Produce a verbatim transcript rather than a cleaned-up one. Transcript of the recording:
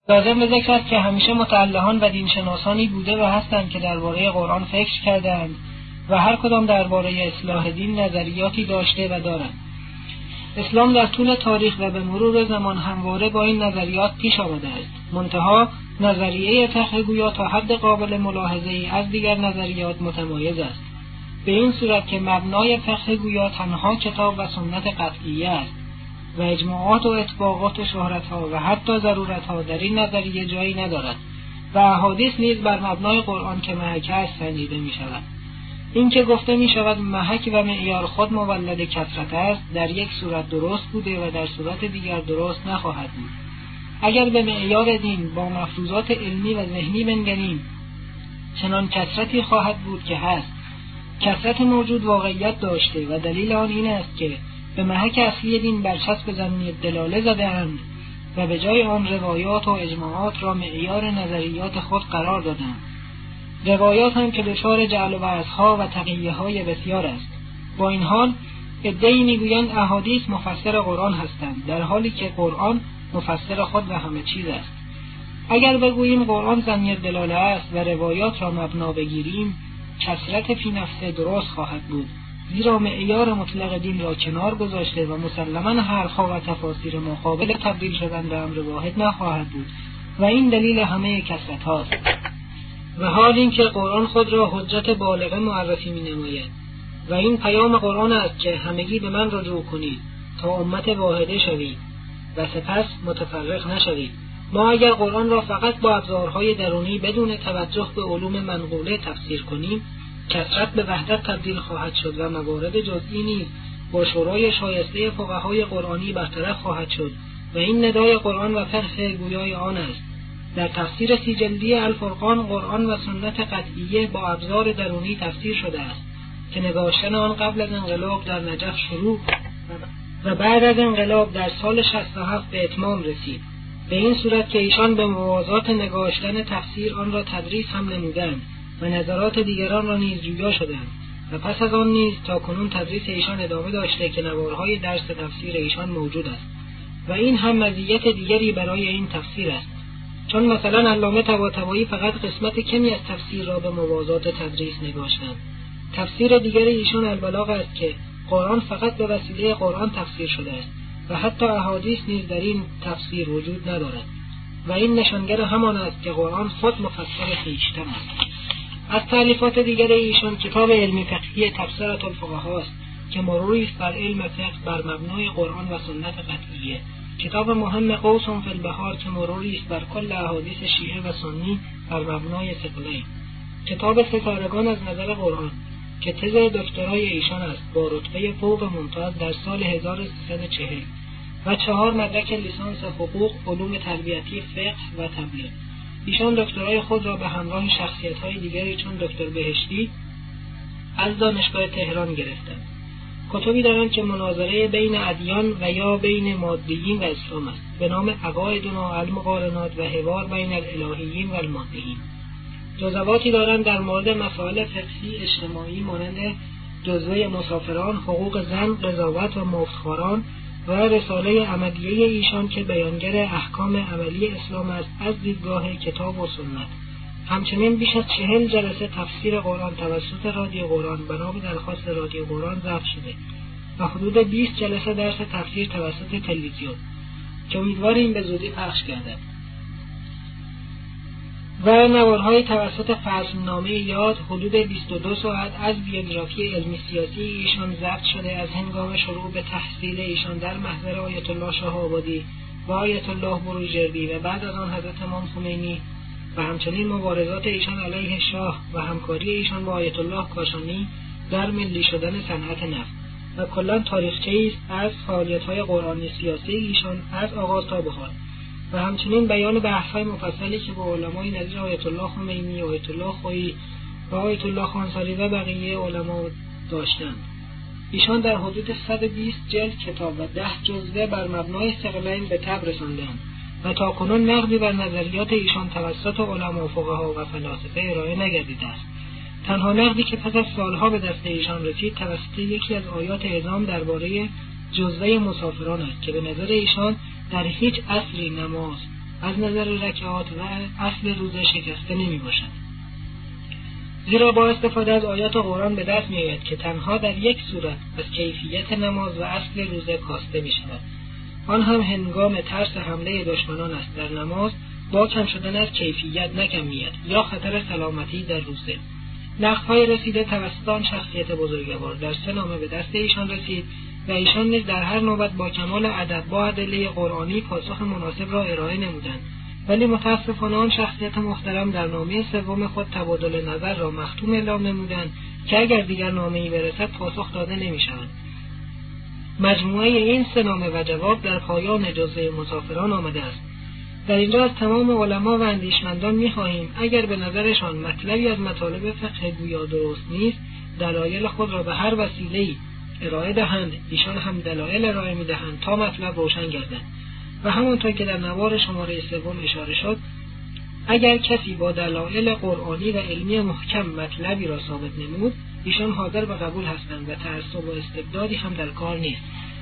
لازم به ذکر است که همیشه متعلهان و دینشناسانی بوده و هستند که درباره قرآن فکر کردند و هر کدام درباره اصلاح دین نظریاتی داشته و دارند. اسلام در طول تاریخ و به مرور زمان همواره با این نظریات پیش آمده است. منتها نظریه فقه گویا تا حد قابل ملاحظه‌ای از دیگر نظریات متمایز است، به این صورت که مبنای فقه گویا تنها کتاب و سنت قطعیه است و اجماعات و اتفاقات و شهرت‌ها و حتی ضرورت‌ها در این نظریه جایی ندارد و احادیث نیز بر مبنای قرآن که محک است سنجیده می‌شود. این که گفته می‌شود محک و معیار خود مولد کثرت است، در یک صورت درست بوده و در صورت دیگر درست نخواهد بود. اگر به معیار دین با مفروضات علمی و ذهنی بنگریم، چنان کثرتی خواهد بود که هست. کثرت موجود واقعیت داشته و دلیل آن این است که به محک اصلی دین برچسب ظنی دلاله زده‌اند و به جای آن روایات و اجماعات را معیار نظریات خود قرار دادند. روایات هم که دچار جعل و وعظها و تقیه‌های بسیار است. با این حال عده‌ای می‌گویند احادیث مفسر قرآن هستند، در حالی که قرآن مفسر خود و همه چیز است. اگر بگوییم قرآن ظنی دلاله است و روایات را مبنا بگیریم، کثرت فی نفسه درست خواهد بود، زیرا معیار مطلق دین را کنار گذاشته و مسلماً حرفها و تفاسیر مقابل تبدیل شدن به امر واحد نخواهد بود و این دلیل همه کثرت هاست. و حال این که قرآن خود را حجت بالغه معرفی می نماید و این پیام قرآن است که همگی به من رجوع کنید تا امت واحده شوید و سپس متفرق نشوید. ما اگر قرآن را فقط با ابزارهای درونی بدون توجه به علوم منقوله تفسیر کنیم، کثرت به وحدت تبدیل خواهد شد و موارد جزئی نیز با شورای شایسته فقهای قرآنی برطرف خواهد شد و این ندای قرآن و فقه گویای آن است. در تفسیر سی جلدی الفرقان، قرآن و سنت قطعیه با ابزار درونی تفسیر شده است که نگاشتن آن قبل از انقلاب در نجف شروع و بعد از انقلاب در سال شصت و هفت به اتمام رسید، به این صورت که ایشان به موازات نگاشتن تفسیر آن را تدریس هم نمودند و نظرات دیگران را نیز جویا شدند و پس از آن نیز تا کنون تدریس ایشان ادامه داشته که نوارهای درس تفسیر ایشان موجود است و این هم مزیت دیگری برای این تفسیر است، چون مثلا علامه طباطبایی فقط قسمت کمی از تفسیر را به موازات تدریس نگاشتند. تفسیر دیگر ایشان البلاغ است که قرآن فقط به وسیله قرآن تفسیر شده است و حتی احادیث نیز در این تفسیر وجود ندارد و این نشانگر همان است که قرآن خود مفسر خویشتن است. از تألیفات دیگر ایشان کتاب علمی فقهی تبصره الفقهاء است که مروری است بر علم فقه بر مبنای قرآن و سنت قطعیه. کتاب مهم قوس فی البحار که مروری است بر کل احادیث شیعه و سنی بر مبنای ثقلین. کتاب ستارگان از نظر قرآن که تز دکترای ایشان است با رتبه فوق ممتاز در سال هزار و سیصد و چهل و چهار مدرک لیسانس حقوق، علوم تربیتی، فقه و تبلیغ. ایشان دکترای خود را به همراه شخصیت‌های دیگری چون دکتر بهشتی از دانشگاه تهران گرفتند. کتبی دارند که مناظره بین ادیان و یا بین مادیین و اسلام است به نام عقایدنا المقارنات و حوار بین الالهیین و المادیین. جزواتی دارند در مورد مسائل فقهی اجتماعی مانند جزوه مسافران، حقوق زن، قضاوت و مفتخواران و رساله عملیه ایشان که بیانگر احکام عملی اسلام است از دیدگاه کتاب و سنت. همچنین بیش از چهل جلسه تفسیر قرآن توسط رادیو قرآن بنا به درخواست رادیو قرآن ضبط شده و حدود بیست جلسه درس تفسیر توسط تلویزیون که امیدواریم به زودی پخش گردد و نوارهای توسط فصلنامه یاد حدود بیست و دو ساعت از بیوگرافی علمی سیاسی ایشان ضبط شده از هنگام شروع به تحصیل ایشان در محضر آیت الله شاه آبادی و آیت الله بروجردی و بعد از آن حضرت امام خمینی و همچنین مبارزات ایشان علیه شاه و همکاری ایشان با آیت الله کاشانی در ملی شدن صنعت نفت و کلاً تاریخچه‌ای است از فعالیت‌های قرآنی سیاسی ایشان از آغاز تا به حال و همچنین بیان بحث‌های مفصلی که با علمای نظیر آیت الله خمینی، آیت الله خویی و آیت الله خانساری و بقیه علما داشتند. ایشان در حدود صد و بیست جلد کتاب و ده جزوه بر مبنای ثقلین به تب رساندند و تا کنون نقدی بر نظریات ایشان توسط علما و فقها و فلاسفه ارائه نگردیده است. تنها نقدی که پس از سالها به دست ایشان رسید توسط یکی از آیات اعظام درباره جزوه مسافران است که به نظر ایشان در هیچ عصری نماز از نظر رکعات و اصل روزه شکسته نمی باشد. زیرا با استفاده از آیات قرآن به دست می آید که تنها در یک صورت از کیفیت نماز و اصل روزه کاسته می شود. آن هم هنگام ترس حمله دشمنان است در نماز، با کم شدن از کیفیت نه کمیت یا خطر سلامتی در روزه. نقدهای رسیده توسط آن شخصیت بزرگوار در سه نامه به دست ایشان رسید و ایشان نیز در هر نوبت با کمال ادب با ادله قرآنی پاسخ مناسب را ارائه نمودند، ولی متاسفانه آن شخصیت محترم در نامه سوم خود تبادل نظر را مختوم اعلام نمودند که اگر دیگر نامه‌ای برسد پاسخ داده نمی‌شود. مجموعه این سه نامه و جواب در پایان جزوه مسافران آمده است. در اینجا از تمام علما و اندیشمندان می‌خواهیم اگر به نظرشان مطلبی از مطالب فقه گویا درست نیست، دلایل خود را به هر وسیله‌ای ارائه دهند، ایشان هم دلایل ارائه می‌دهند تا مطلب روشن گردد. و همانطور که در نوار شماره سوم اشاره شد، اگر کسی با دلایل قرآنی و علمی محکم مطلبی را ثابت نمود، ایشان حاضر به قبول هستند و تعصب و استبدادی هم در کار نیست.